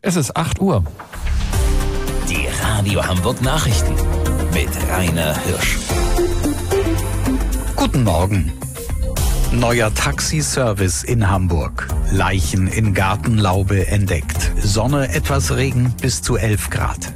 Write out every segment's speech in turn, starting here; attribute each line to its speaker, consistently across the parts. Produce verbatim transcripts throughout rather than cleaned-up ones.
Speaker 1: Es ist acht Uhr.
Speaker 2: Die Radio Hamburg Nachrichten mit Rainer Hirsch.
Speaker 3: Guten Morgen. Neuer Taxiservice in Hamburg. Leichen in Gartenlaube entdeckt. Sonne, etwas Regen, bis zu elf Grad.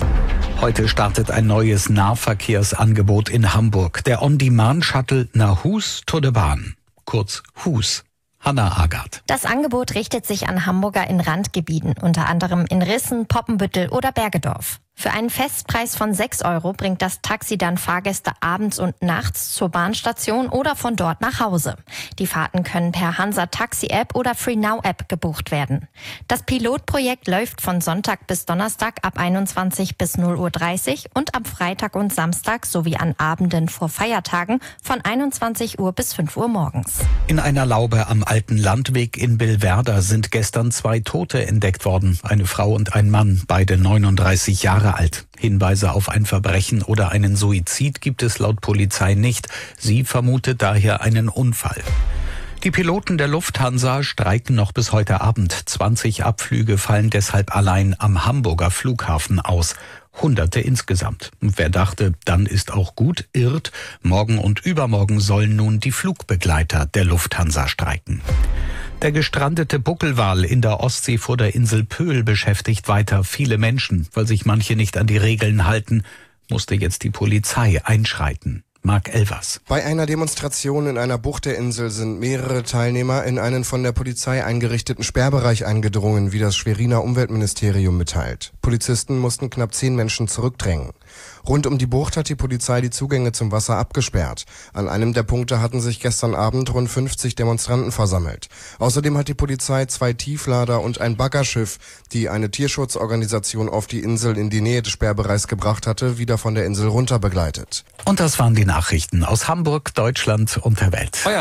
Speaker 3: Heute startet ein neues Nahverkehrsangebot in Hamburg. Der On-Demand-Shuttle Nahus to the Bahn. Kurz Hus. Hanna Agard.
Speaker 4: Das Angebot richtet sich an Hamburger in Randgebieten, unter anderem in Rissen, Poppenbüttel oder Bergedorf. Für einen Festpreis von sechs Euro bringt das Taxi dann Fahrgäste abends und nachts zur Bahnstation oder von dort nach Hause. Die Fahrten können per Hansa Taxi App oder FreeNow App gebucht werden. Das Pilotprojekt läuft von Sonntag bis Donnerstag ab einundzwanzig bis null Uhr dreißig und am Freitag und Samstag sowie an Abenden vor Feiertagen von einundzwanzig Uhr bis fünf Uhr morgens.
Speaker 3: In einer Laube am alten Landweg in Billwerder sind gestern zwei Tote entdeckt worden. Eine Frau und ein Mann, beide neununddreißig Jahre alt. Hinweise auf ein Verbrechen oder einen Suizid gibt es laut Polizei nicht. Sie vermutet daher einen Unfall. Die Piloten der Lufthansa streiken noch bis heute Abend. zwanzig Abflüge fallen deshalb allein am Hamburger Flughafen aus. Hunderte insgesamt. Und wer dachte, dann ist auch gut, irrt. Morgen und übermorgen sollen nun die Flugbegleiter der Lufthansa streiken. Der gestrandete Buckelwal in der Ostsee vor der Insel Pöhl beschäftigt weiter viele Menschen. Weil sich manche nicht an die Regeln halten, musste jetzt die Polizei einschreiten. Marc Elvers.
Speaker 5: Bei einer Demonstration in einer Bucht der Insel sind mehrere Teilnehmer in einen von der Polizei eingerichteten Sperrbereich eingedrungen, wie das Schweriner Umweltministerium mitteilt. Polizisten mussten knapp zehn Menschen zurückdrängen. Rund um die Bucht hat die Polizei die Zugänge zum Wasser abgesperrt. An einem der Punkte hatten sich gestern Abend rund fünfzig Demonstranten versammelt. Außerdem hat die Polizei zwei Tieflader und ein Baggerschiff, die eine Tierschutzorganisation auf die Insel in die Nähe des Sperrbereichs gebracht hatte, wieder von der Insel runter begleitet.
Speaker 3: Und das waren die Nachrichten aus Hamburg, Deutschland und der Welt.